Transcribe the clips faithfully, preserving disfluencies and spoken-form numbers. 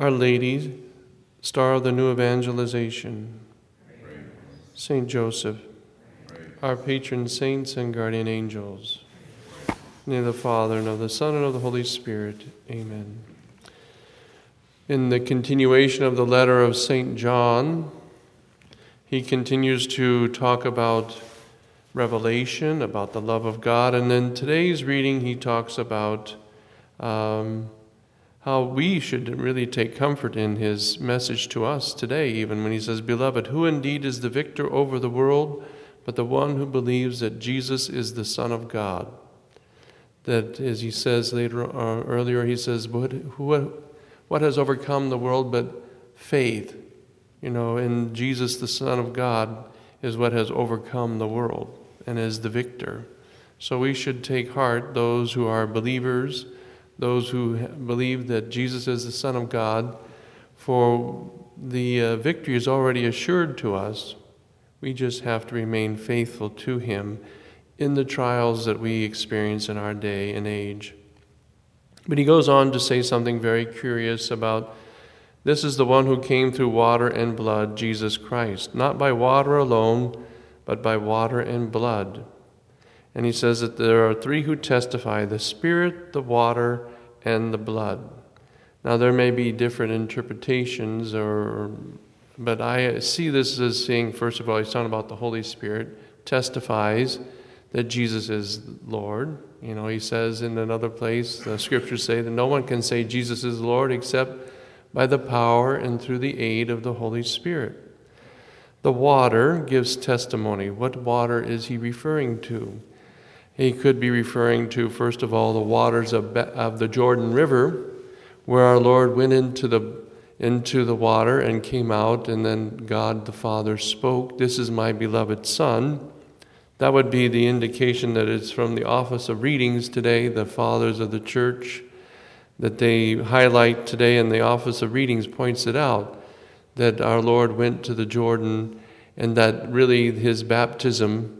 Our Lady, Star of the New Evangelization, Saint Joseph, our patron saints and guardian angels, in the name of the Father, and of the Son, and of the Holy Spirit. Amen. In the continuation of the letter of Saint John, he continues to talk about revelation, about the love of God, and then today's reading he talks about um, how we should really take comfort in his message to us today, even when he says, "Beloved, who indeed is the victor over the world, but the one who believes that Jesus is the Son of God?" That, as he says later, uh, earlier, he says, what, who, what has overcome the world but faith? You know, and Jesus, the Son of God, is what has overcome the world and is the victor. So we should take heart, those who are believers, those who believe that Jesus is the Son of God, for the uh, victory is already assured to us. We just have to remain faithful to him in the trials that we experience in our day and age. But he goes on to say something very curious about, this is the one who came through water and blood, Jesus Christ, not by water alone, but by water and blood. And he says that there are three who testify, the Spirit, the water, and the blood. Now there may be different interpretations, or, but I see this as saying, first of all, he's talking about the Holy Spirit, testifies that Jesus is Lord. You know, he says in another place, the scriptures say that no one can say Jesus is Lord except by the power and through the aid of the Holy Spirit. The water gives testimony. What water is he referring to? He could be referring to, first of all, the waters of, of the Jordan River, where our Lord went into the into the water and came out, and then God the Father spoke, "This is my beloved Son." That would be the indication that it's from the office of readings today, the fathers of the church, that they highlight today in the office of readings points it out, that our Lord went to the Jordan, and that really his baptism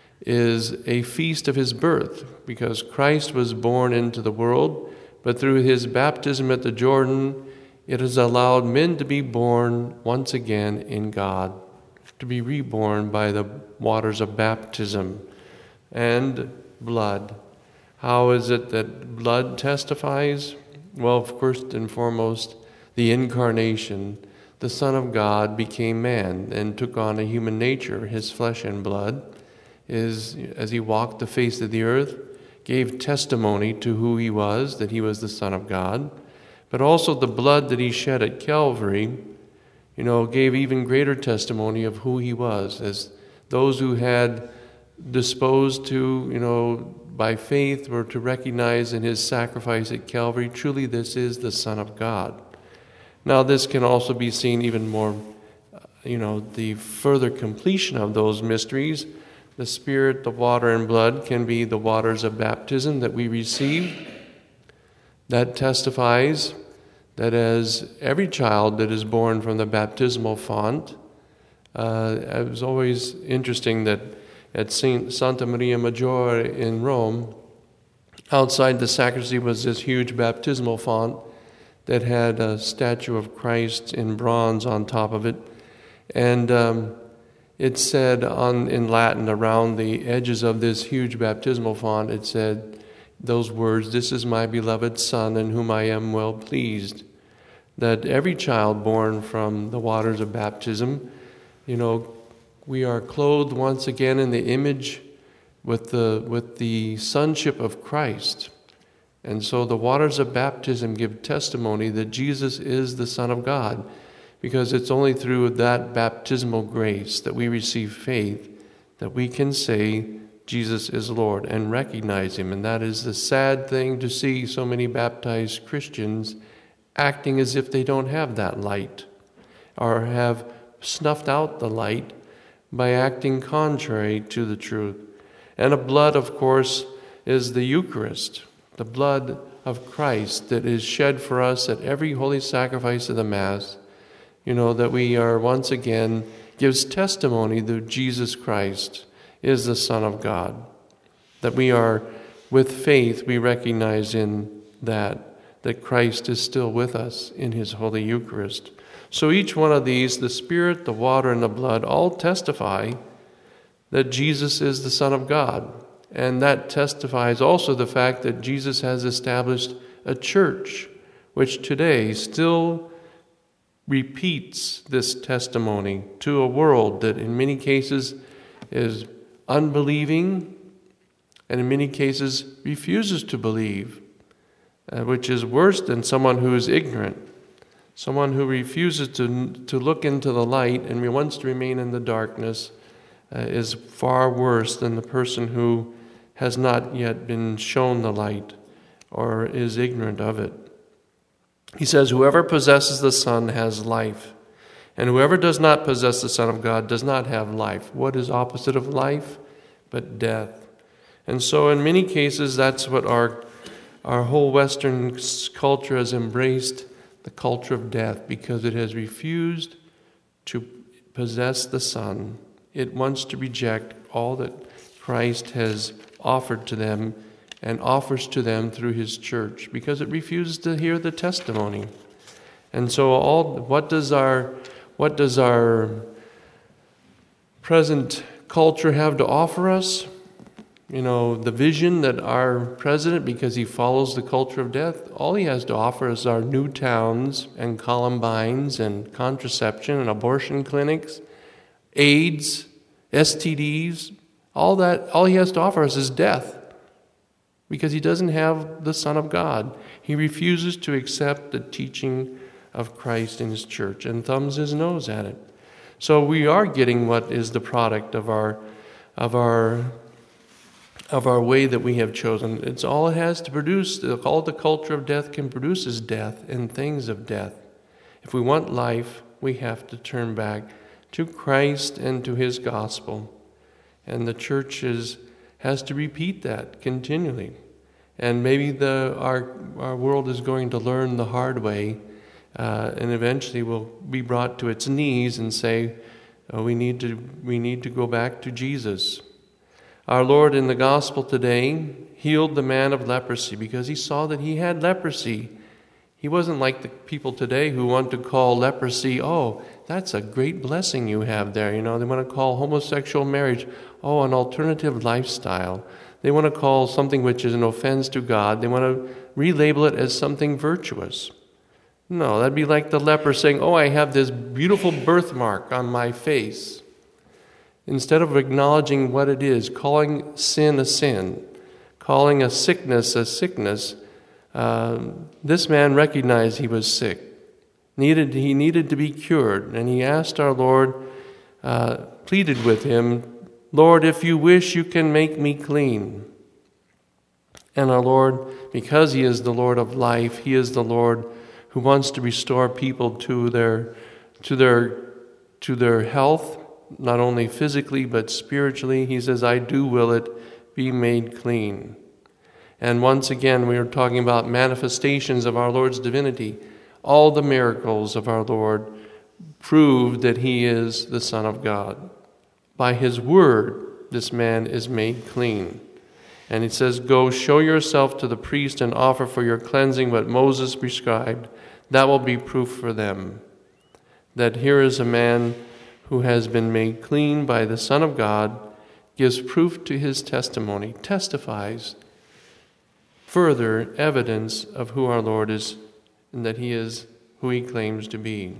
is a feast of his birth, because Christ was born into the world, but through his baptism at the Jordan, it has allowed men to be born once again in God, to be reborn by the waters of baptism and blood. How is it that blood testifies? Well, first and foremost, the incarnation. The Son of God became man and took on a human nature, his flesh and blood, is, as he walked the face of the earth, gave testimony to who he was, that he was the Son of God. But also the blood that he shed at Calvary, you know, gave even greater testimony of who he was, as those who had disposed to, you know, by faith were to recognize in his sacrifice at Calvary, truly this is the Son of God. Now this can also be seen even more, you know, the further completion of those mysteries. The Spirit, the water, and blood can be the waters of baptism that we receive. That testifies that as every child that is born from the baptismal font, uh, it was always interesting that at Saint Santa Maria Maggiore in Rome, outside the sacristy was this huge baptismal font that had a statue of Christ in bronze on top of it. And um, it said on in Latin around the edges of this huge baptismal font, it said those words, "This is my beloved Son in whom I am well pleased." That every child born from the waters of baptism, you know, we are clothed once again in the image with the with the sonship of Christ. And so the waters of baptism give testimony that Jesus is the Son of God, because it's only through that baptismal grace that we receive faith that we can say Jesus is Lord and recognize him. And that is the sad thing to see so many baptized Christians acting as if they don't have that light, or have snuffed out the light by acting contrary to the truth. And the blood, of course, is the Eucharist, the blood of Christ that is shed for us at every holy sacrifice of the Mass. You know, that we are once again, gives testimony that Jesus Christ is the Son of God. That we are, with faith, we recognize in that, that Christ is still with us in his Holy Eucharist. So each one of these, the Spirit, the water, and the blood, all testify that Jesus is the Son of God. And that testifies also the fact that Jesus has established a church, which today still repeats this testimony to a world that in many cases is unbelieving and in many cases refuses to believe, uh, which is worse than someone who is ignorant. Someone who refuses to, to look into the light and wants to remain in the darkness uh, is far worse than the person who has not yet been shown the light or is ignorant of it. He says, whoever possesses the Son has life, and whoever does not possess the Son of God does not have life. What is opposite of life? But death. And so in many cases, that's what our, our whole Western culture has embraced, the culture of death, because it has refused to possess the Son. It wants to reject all that Christ has offered to them and offers to them through his church, because it refuses to hear the testimony. And so all what does our what does our present culture have to offer us? You know, the vision that our president, because he follows the culture of death, all he has to offer is our new towns and Columbines and contraception and abortion clinics, AIDS, S T Ds, all that, all he has to offer us is death. Because he doesn't have the Son of God. He refuses to accept the teaching of Christ in his church and thumbs his nose at it. So we are getting what is the product of our of our of our way that we have chosen. It's all it has to produce. All the culture of death can produce is death and things of death. If we want life, we have to turn back to Christ and to his gospel. And the church is, has to repeat that continually. And maybe the our our world is going to learn the hard way, uh, and eventually will be brought to its knees and say, oh, we need to we need to go back to Jesus. Our Lord in the gospel today healed the man of leprosy because he saw that he had leprosy. He wasn't like the people today who want to call leprosy, oh, that's a great blessing you have there. You know, they want to call homosexual marriage, oh, an alternative lifestyle. They want to call something which is an offense to God, they want to relabel it as something virtuous. No, that'd be like the leper saying, oh, I have this beautiful birthmark on my face. Instead of acknowledging what it is, calling sin a sin, calling a sickness a sickness, uh, this man recognized he was sick. Needed He needed to be cured, and he asked our Lord, uh, pleaded with him, Lord, if you wish, you can make me clean. And our Lord, because he is the Lord of life, he is the Lord who wants to restore people to their to their to their health, not only physically but spiritually. He says, I do will it be made clean. And once again, we are talking about manifestations of our Lord's divinity. All the miracles of our Lord prove that he is the Son of God. By his word, this man is made clean. And it says, go show yourself to the priest and offer for your cleansing what Moses prescribed. That will be proof for them that here is a man who has been made clean by the Son of God, gives proof to his testimony, testifies further evidence of who our Lord is and that he is who he claims to be.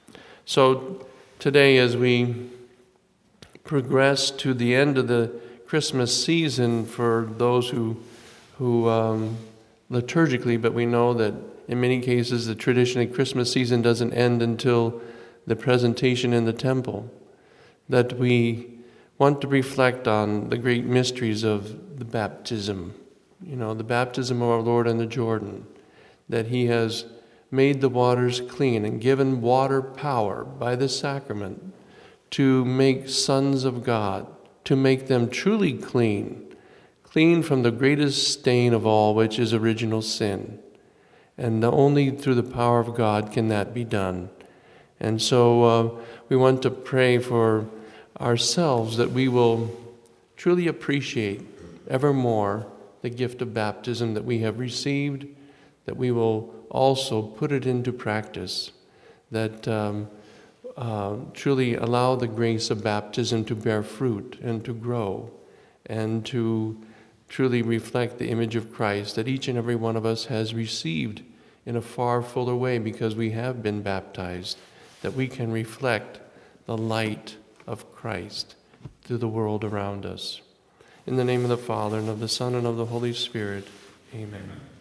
So today, as we progress to the end of the Christmas season for those who, who um, liturgically, but we know that in many cases the traditionally Christmas season doesn't end until the presentation in the temple, that we want to reflect on the great mysteries of the baptism, you know, the baptism of our Lord in the Jordan, that he has made the waters clean and given water power by the sacrament to make sons of God, to make them truly clean, clean from the greatest stain of all, which is original sin. And only through the power of God can that be done. And so uh, we want to pray for ourselves that we will truly appreciate evermore the gift of baptism that we have received, that we will also put it into practice, that um, uh, truly allow the grace of baptism to bear fruit and to grow and to truly reflect the image of Christ that each and every one of us has received in a far fuller way because we have been baptized, that we can reflect the light of Christ to the world around us. In the name of the Father, and of the Son, and of the Holy Spirit, amen.